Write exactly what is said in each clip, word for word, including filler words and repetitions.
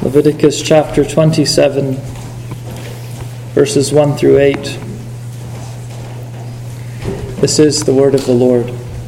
Leviticus chapter twenty-seven, verses one through eight. This is the word of the Lord.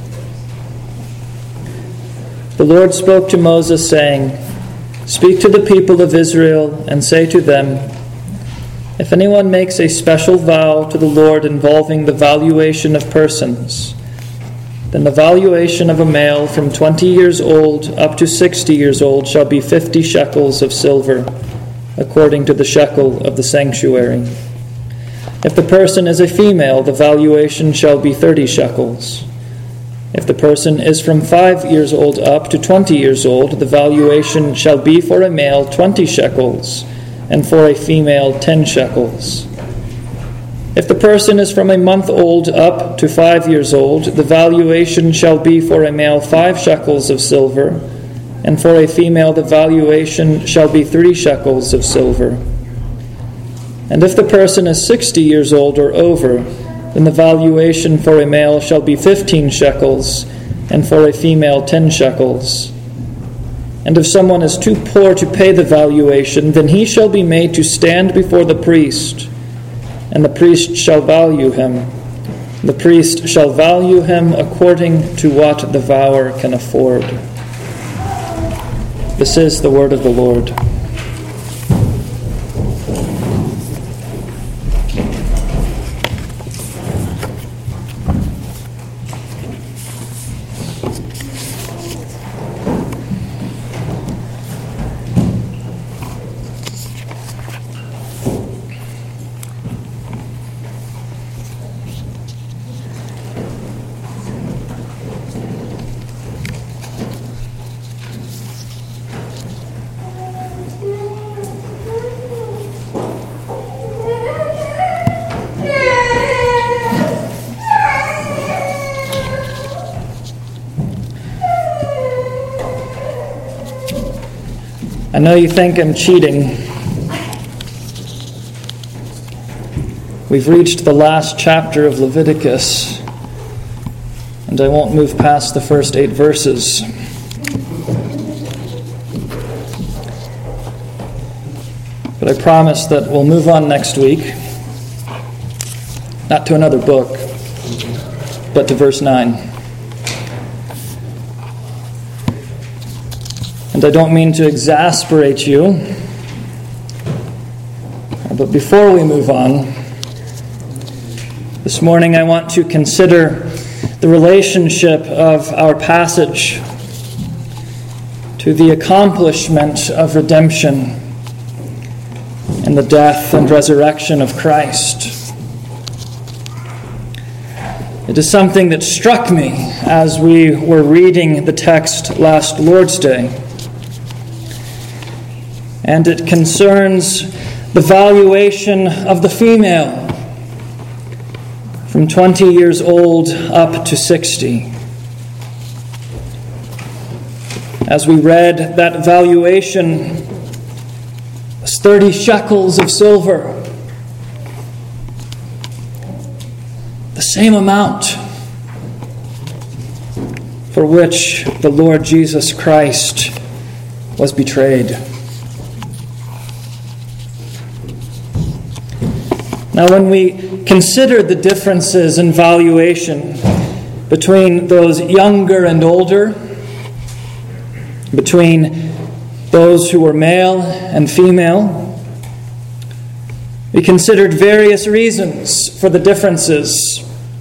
The Lord spoke to Moses, saying, "Speak to the people of Israel and say to them, if anyone makes a special vow to the Lord involving the valuation of persons, then the valuation of a male from twenty years old up to sixty years old shall be fifty shekels of silver, according to the shekel of the sanctuary. If the person is a female, the valuation shall be thirty shekels. If the person is from five years old up to twenty years old, the valuation shall be for a male twenty shekels, and for a female ten shekels. If the person is from a month old up to five years old, the valuation shall be for a male five shekels of silver, and for a female the valuation shall be three shekels of silver. And if the person is sixty years old or over, then the valuation for a male shall be fifteen shekels, and for a female ten shekels. And if someone is too poor to pay the valuation, then he shall be made to stand before the priest, and the priest shall value him. The priest shall value him according to what the vower can afford." This is the word of the Lord. I know you think I'm cheating. We've reached the last chapter of Leviticus, and I won't move past the first eight verses. But I promise that we'll move on next week, not to another book, but to verse nine. And I don't mean to exasperate you, but before we move on, this morning I want to consider the relationship of our passage to the accomplishment of redemption and the death and resurrection of Christ. It is something that struck me as we were reading the text last Lord's Day. And it concerns the valuation of the female from twenty years old up to sixty. As we read, that valuation was thirty shekels of silver, the same amount for which the Lord Jesus Christ was betrayed. Now, when we consider the differences in valuation between those younger and older, between those who were male and female, we considered various reasons for the differences.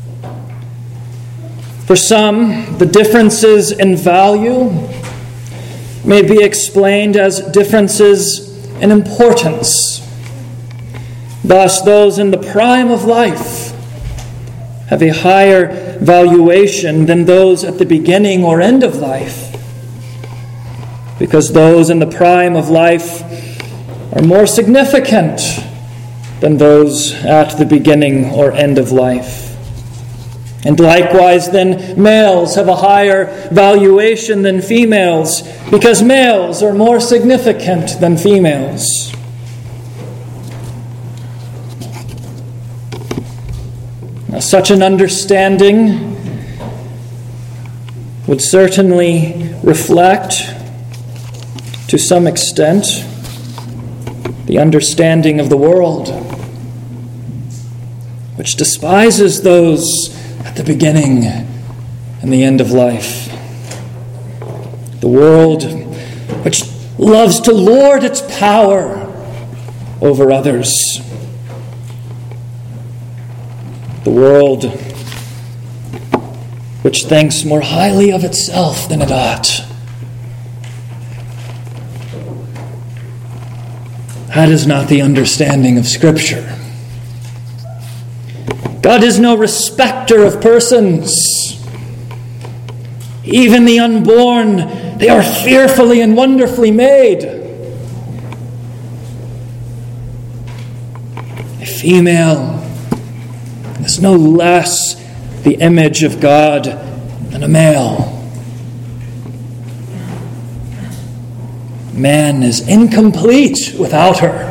For some, the differences in value may be explained as differences in importance. Thus, those in the prime of life have a higher valuation than those at the beginning or end of life, because those in the prime of life are more significant than those at the beginning or end of life. And likewise, then, males have a higher valuation than females, because males are more significant than females. Now, such an understanding would certainly reflect, to some extent, the understanding of the world, which despises those at the beginning and the end of life. The world which loves to lord its power over others. The world which thinks more highly of itself than it ought. That is not the understanding of Scripture. God is no respecter of persons. Even the unborn, they are fearfully and wonderfully made. A female is no less the image of God than a male. Man is incomplete without her.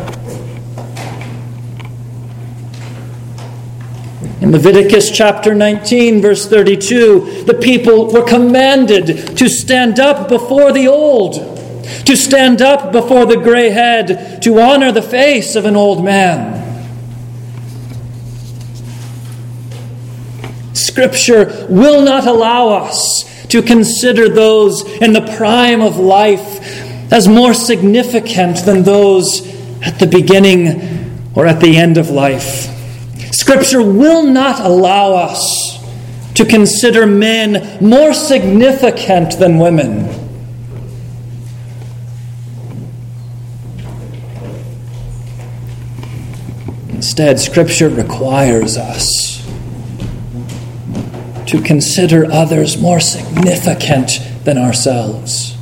In Leviticus chapter nineteen, verse thirty-two, the people were commanded to stand up before the old, to stand up before the gray head, to honor the face of an old man. Scripture will not allow us to consider those in the prime of life as more significant than those at the beginning or at the end of life. Scripture will not allow us to consider men more significant than women. Instead, Scripture requires us to consider others more significant than ourselves.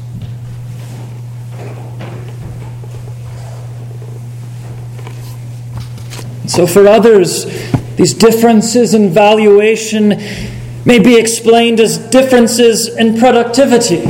So for others, these differences in valuation may be explained as differences in productivity.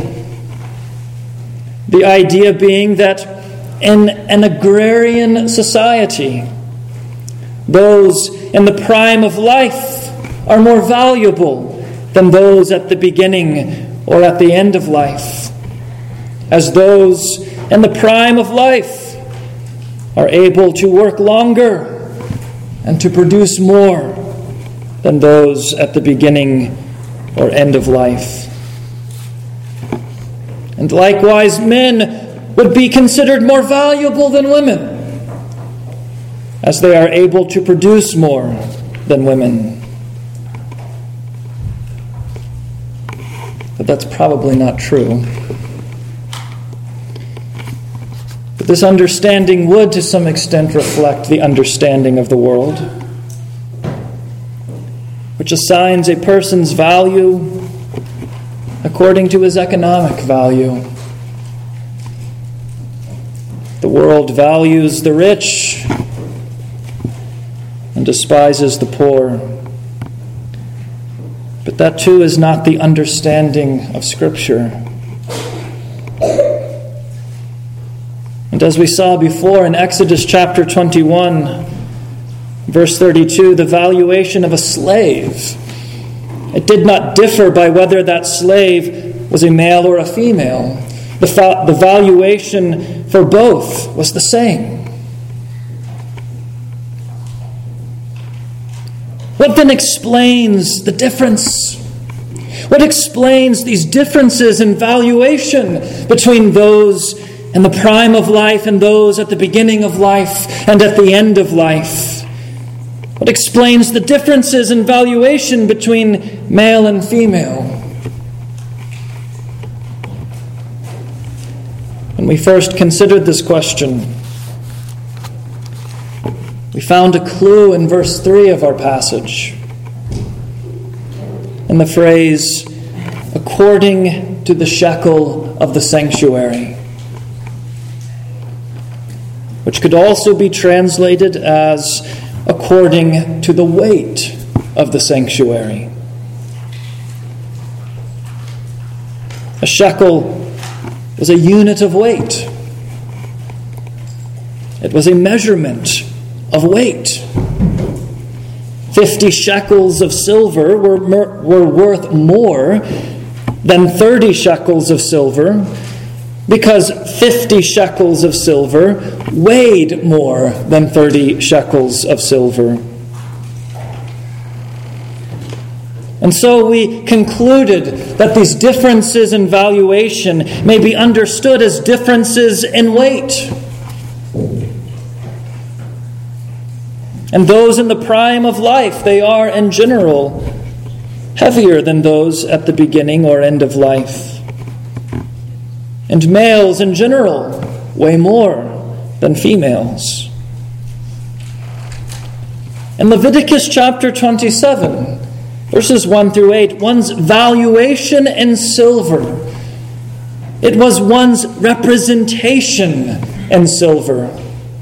The idea being that in an agrarian society, those in the prime of life are more valuable than those at the beginning or at the end of life, as those in the prime of life are able to work longer and to produce more than those at the beginning or end of life. And likewise, men would be considered more valuable than women, as they are able to produce more than women. But that's probably not true. But this understanding would, to some extent, reflect the understanding of the world, which assigns a person's value according to his economic value. The world values the rich and despises the poor. But that too is not the understanding of Scripture. And as we saw before in Exodus chapter twenty-one, verse thirty-two, the valuation of a slave, it did not differ by whether that slave was a male or a female. The, fa- the valuation for both was the same. What then explains the difference? What explains these differences in valuation between those in the prime of life and those at the beginning of life and at the end of life? What explains the differences in valuation between male and female? When we first considered this question, we found a clue in verse three of our passage, in the phrase, according to the shekel of the sanctuary, which could also be translated as according to the weight of the sanctuary. A shekel was a unit of weight. It was a measurement of weight. Fifty shekels of silver were, were worth more than thirty shekels of silver, because fifty shekels of silver weighed more than thirty shekels of silver. And so we concluded that these differences in valuation may be understood as differences in weight. And those in the prime of life, they are in general heavier than those at the beginning or end of life. And males in general weigh more than females. In Leviticus chapter twenty-seven, verses one through eight, one's valuation in silver, it was one's representation in silver.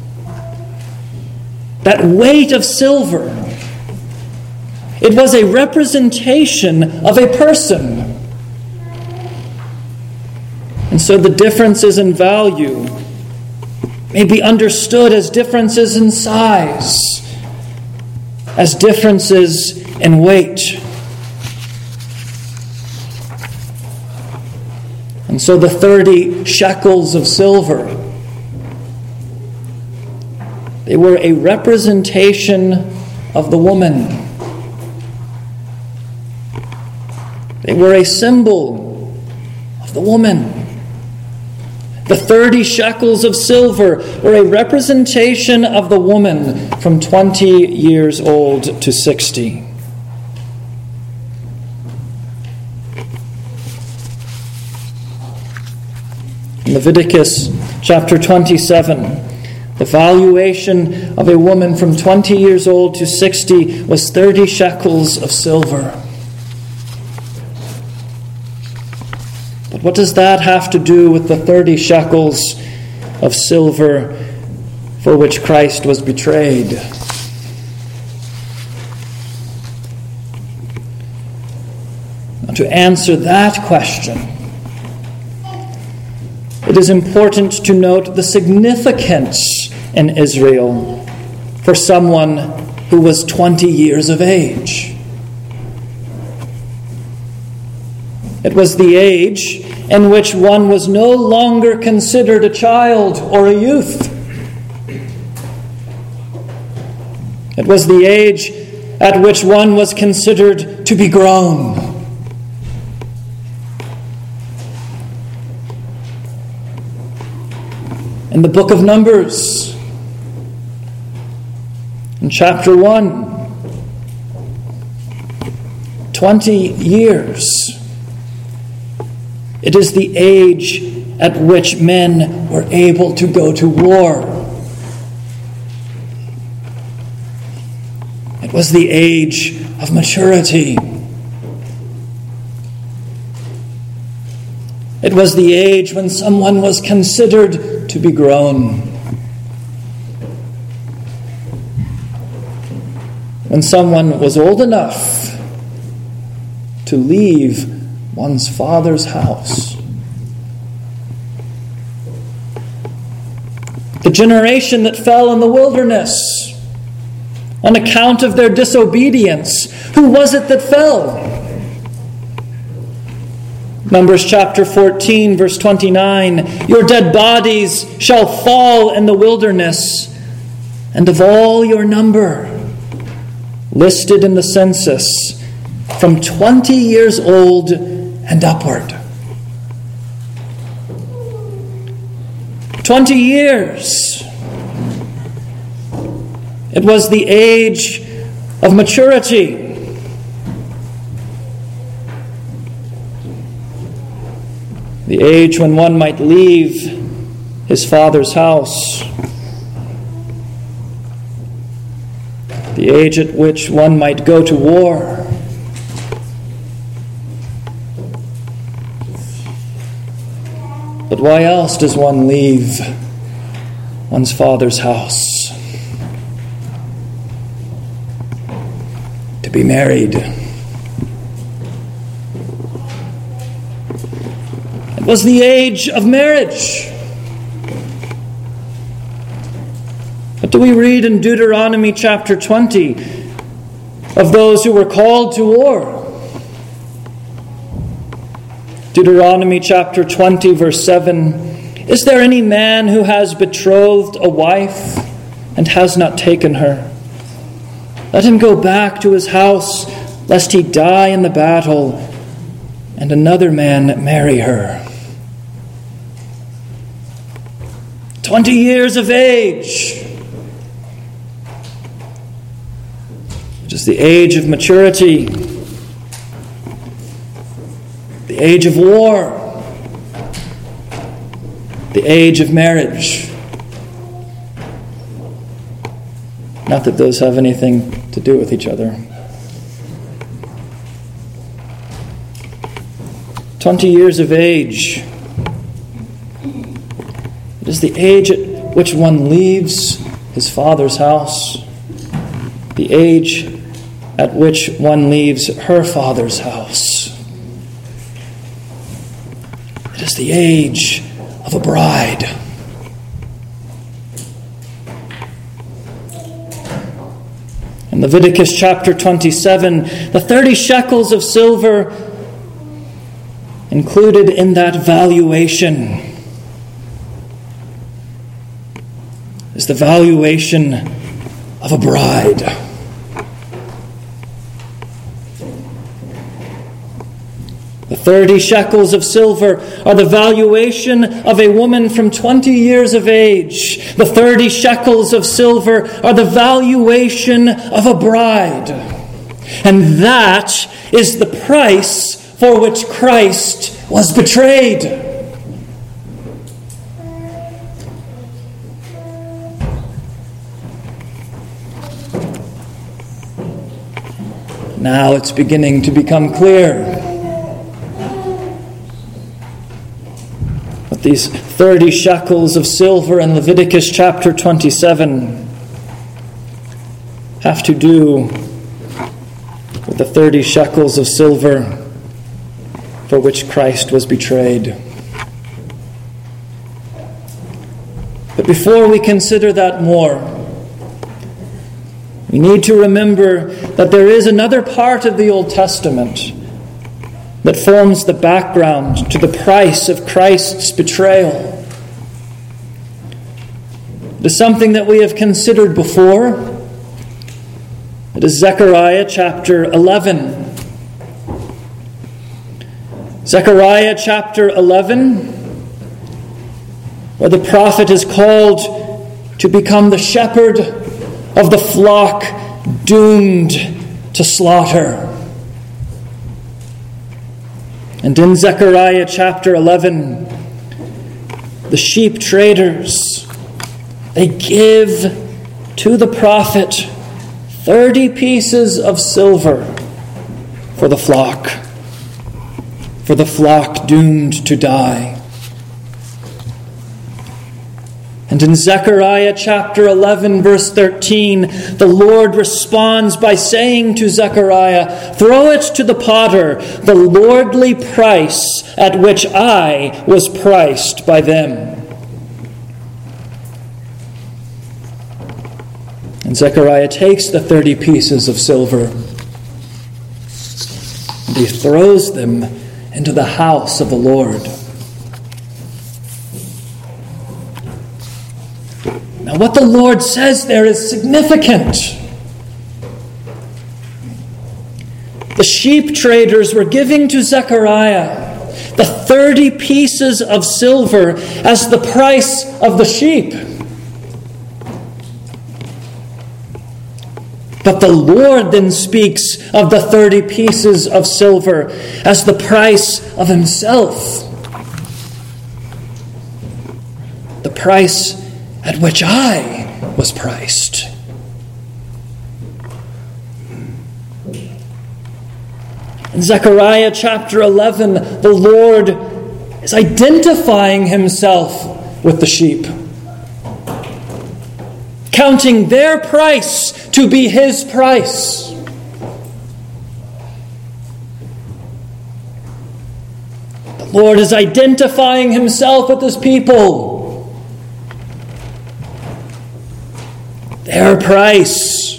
That weight of silver, it was a representation of a person. And so the differences in value may be understood as differences in size, as differences in weight. And so the thirty shekels of silver, they were a representation of the woman. They were a symbol of the woman. The thirty shekels of silver were a representation of the woman from twenty years old to sixty. In Leviticus chapter twenty-seven, the valuation of a woman from twenty years old to sixty was thirty shekels of silver. But what does that have to do with the thirty shekels of silver for which Christ was betrayed? Now, to answer that question, it is important to note the significance in Israel for someone who was twenty years of age. It was the age in which one was no longer considered a child or a youth. It was the age at which one was considered to be grown. In the book of Numbers, in chapter one, twenty years. It is the age at which men were able to go to war. It was the age of maturity. It was the age when someone was considered to be grown. When someone was old enough to leave one's father's house. The generation that fell in the wilderness on account of their disobedience. Who was it that fell? Numbers chapter fourteen, verse twenty-nine. Your dead bodies shall fall in the wilderness, and of all your number, listed in the census, from twenty years old and upward. Twenty years. It was the age of maturity. The age when one might leave his father's house. The age at which one might go to war. But why else does one leave one's father's house? To be married. It was the age of marriage. What do we read in Deuteronomy chapter twenty of those who were called to war? Deuteronomy chapter twenty, verse seven. Is there any man who has betrothed a wife and has not taken her? Let him go back to his house, lest he die in the battle, and another man marry her. Twenty years of age. It is the age of maturity, the age of war, the age of marriage. Not that those have anything to do with each other. Twenty years of age. It is the age at which one leaves his father's house. The age at which one leaves her father's house. It is the age of a bride. In Leviticus chapter twenty-seven, the thirty shekels of silver included in that valuation is the valuation of a bride. The thirty shekels of silver are the valuation of a woman from twenty years of age. The thirty shekels of silver are the valuation of a bride. And that is the price for which Christ was betrayed. Now it's beginning to become clear. What these thirty shekels of silver in Leviticus chapter twenty-seven have to do with the thirty shekels of silver for which Christ was betrayed. But before we consider that more, we need to remember that there is another part of the Old Testament that forms the background to the price of Christ's betrayal. It is something that we have considered before. It is Zechariah chapter eleven. Zechariah chapter eleven, where the prophet is called to become the shepherd of the flock doomed to slaughter. And in Zechariah chapter eleven, the sheep traders, they give to the prophet thirty pieces of silver for the flock, for the flock doomed to die. And in Zechariah chapter eleven, verse thirteen, the Lord responds by saying to Zechariah, "Throw it to the potter, the lordly price at which I was priced by them." And Zechariah takes the thirty pieces of silver and he throws them into the house of the Lord. Now, what the Lord says there is significant. The sheep traders were giving to Zechariah the thirty pieces of silver as the price of the sheep. But the Lord then speaks of the thirty pieces of silver as the price of himself. The price at which I was priced. In Zechariah chapter eleven, the Lord is identifying himself with the sheep, counting their price to be his price. The Lord is identifying himself with his people. Their price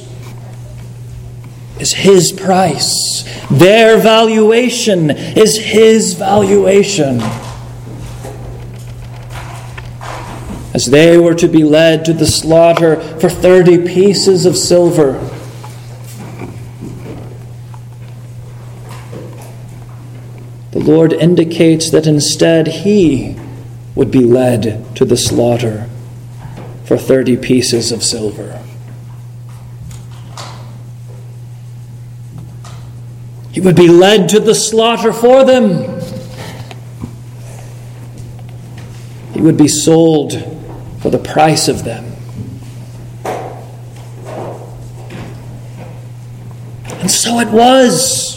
is his price. Their valuation is his valuation. as they were to be led to the slaughter for thirty pieces of silver. The Lord indicates that instead he would be led to the slaughter for thirty pieces of silver. He would be led to the slaughter for them. He would be sold for the price of them. And so it was.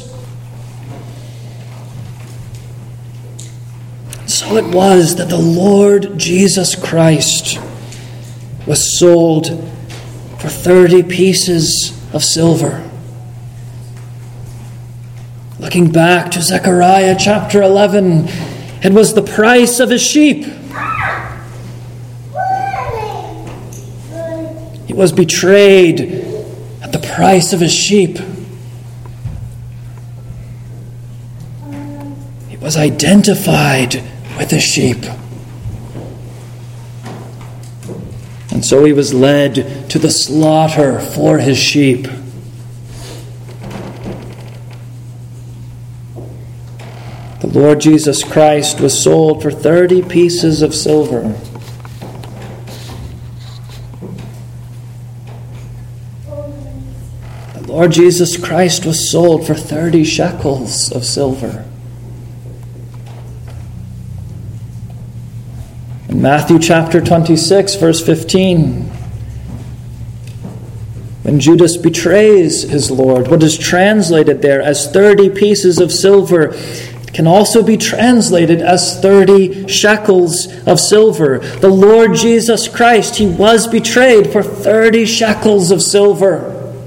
So it was that the Lord Jesus Christ was sold for thirty pieces of silver. Looking back to Zechariah chapter eleven, it was the price of a sheep. He was betrayed at the price of a sheep. He was identified with a sheep. And so he was led to the slaughter for his sheep. The Lord Jesus Christ was sold for thirty pieces of silver. The Lord Jesus Christ was sold for thirty shekels of silver. In Matthew chapter twenty-six, verse fifteen, when Judas betrays his Lord, what is translated there as thirty pieces of silver can also be translated as thirty shekels of silver. The Lord Jesus Christ, he was betrayed for thirty shekels of silver.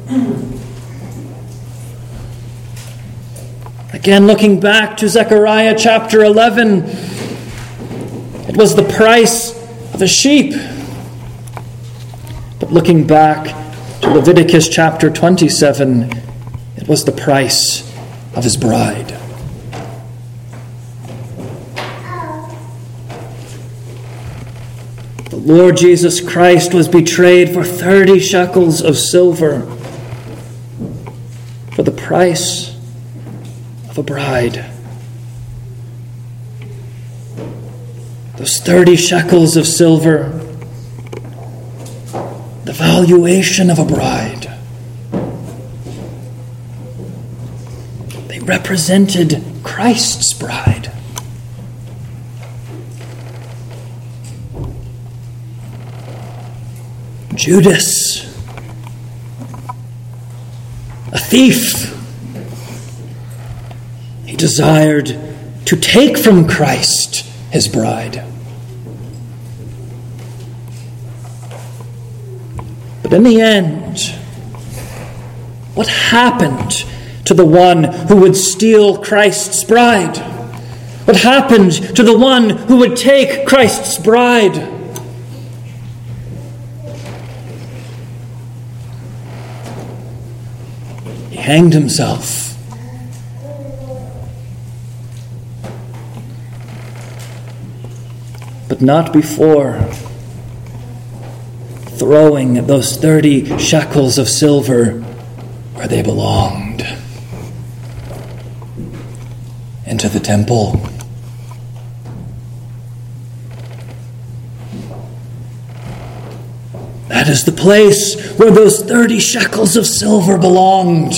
Again, looking back to Zechariah chapter eleven, it was the price of a sheep. But looking back to Leviticus chapter twenty-seven, it was the price of his bride. The Lord Jesus Christ was betrayed for thirty shekels of silver for the price of a bride. Those thirty shekels of silver, the valuation of a bride. They represented Christ's bride. Judas, a thief, he desired to take from Christ his bride. But in the end, what happened to the one who would steal Christ's bride? What happened to the one who would take Christ's bride? He hanged himself. But not before throwing those thirty shekels of silver where they belonged, into the temple. That is the place where those thirty shekels of silver belonged.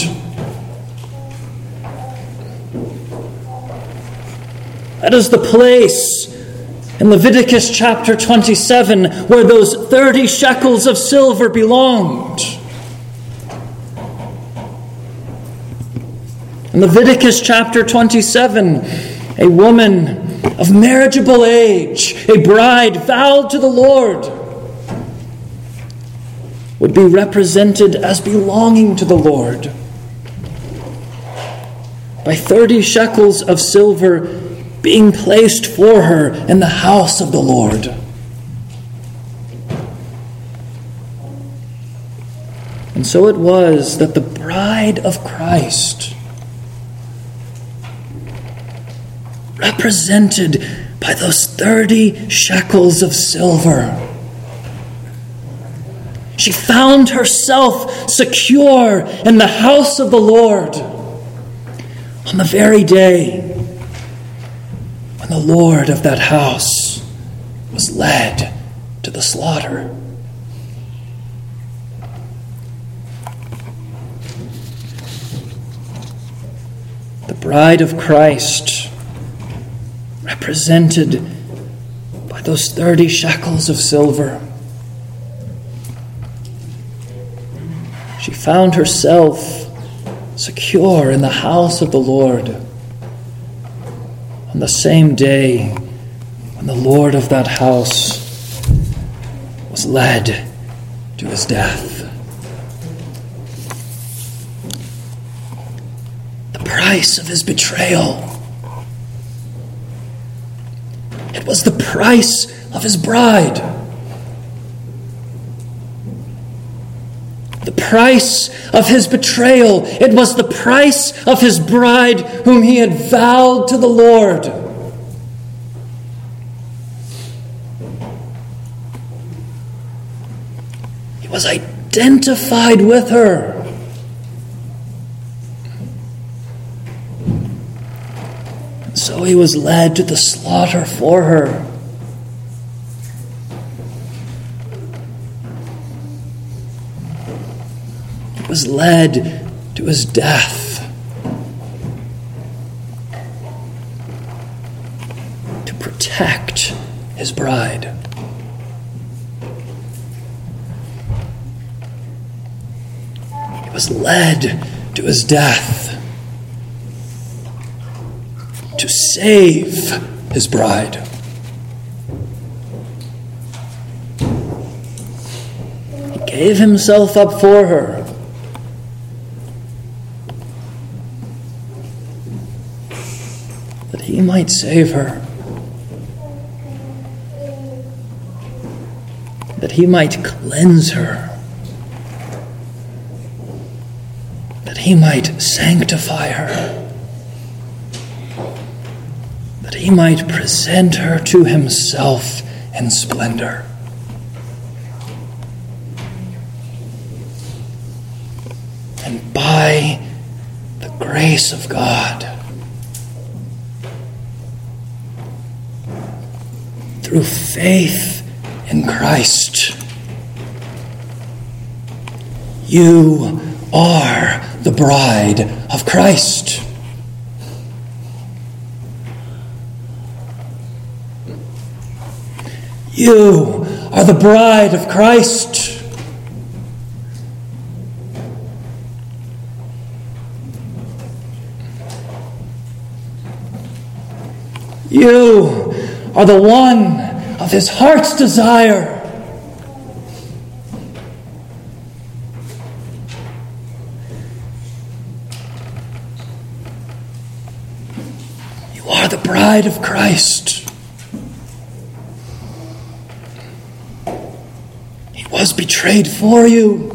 That is the place in Leviticus chapter twenty-seven where those thirty shekels of silver belonged. In Leviticus chapter twenty-seven, a woman of marriageable age, a bride vowed to the Lord, would be represented as belonging to the Lord by thirty shekels of silver being placed for her in the house of the Lord. And so it was that the bride of Christ, represented by those thirty shekels of silver, She found herself secure in the house of the Lord on the very day when the Lord of that house was led to the slaughter. The bride of Christ, represented by those thirty shekels of silver. She found herself secure in the house of the Lord on the same day when the Lord of that house was led to his death. The price of his betrayal. It was the price of his bride. The price of his betrayal. It was the price of his bride whom he had vowed to the Lord. He was identified with her. And so he was led to the slaughter for her. Was led to his death to protect his bride. He was led to his death to save his bride. He gave himself up for her. That he might save her. That he might cleanse her. That he might sanctify her. That he might present her to himself in splendor. And by the grace of God, through faith in Christ, you are the bride of Christ. You are the bride of Christ. You are the one of his heart's desire. You are the bride of Christ. He was betrayed for you.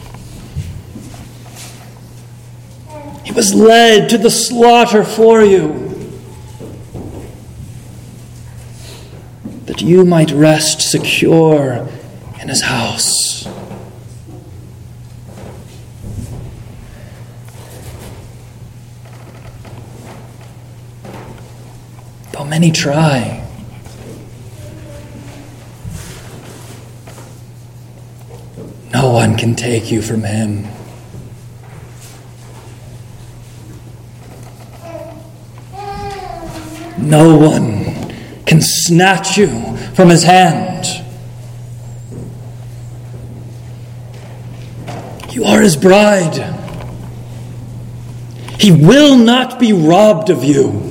He was led to the slaughter for you. That you might rest secure in his house. Though many try, no one can take you from him. No one can snatch you from his hand. You are his bride. He will not be robbed of you.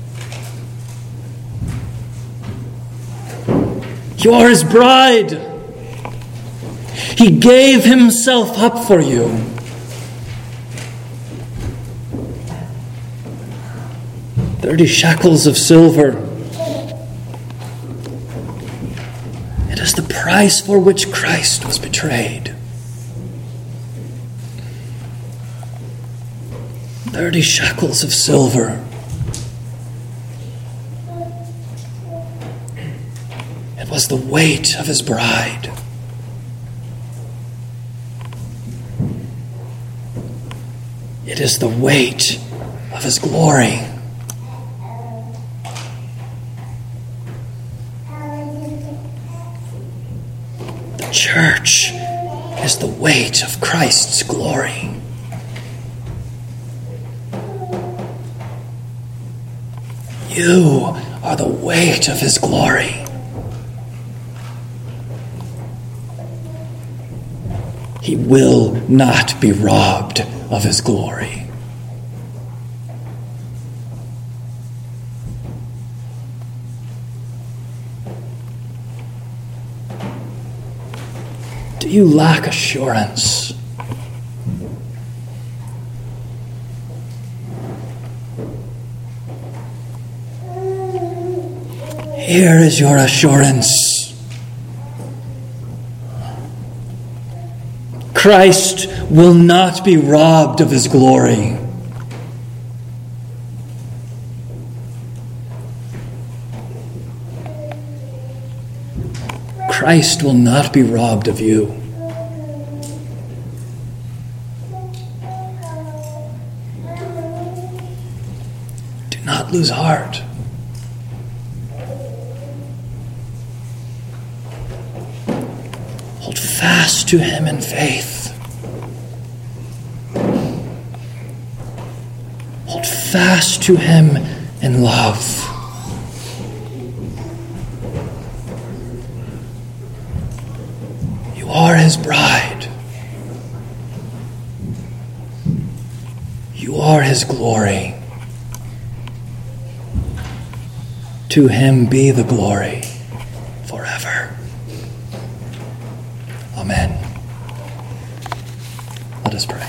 You are his bride. He gave himself up for you. Thirty shekels of silver. It is the price for which Christ was betrayed. Thirty shekels of silver. It was the weight of his bride. It is the weight of his glory. The church is the weight of Christ's glory. You are the weight of his glory. He will not be robbed of his glory. Do you lack assurance? Here is your assurance. Christ will not be robbed of his glory. Christ will not be robbed of you. Do not lose heart. Hold fast to him in faith. Hold fast to him in love. You are his bride. You are his glory. To him be the glory forever. Amen. Let us pray.